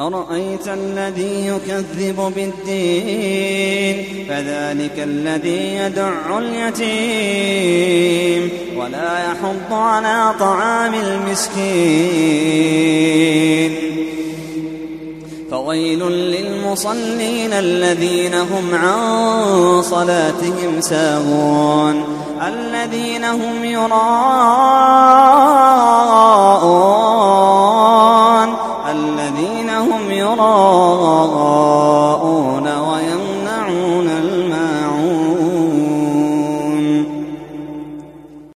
أرأيت الذي يكذب بالدين فذلك الذي يدع اليتيم ولا يحض على طعام المسكين فويل للمصلين الذين هم عن صلاتهم ساهون الذين هم يراءون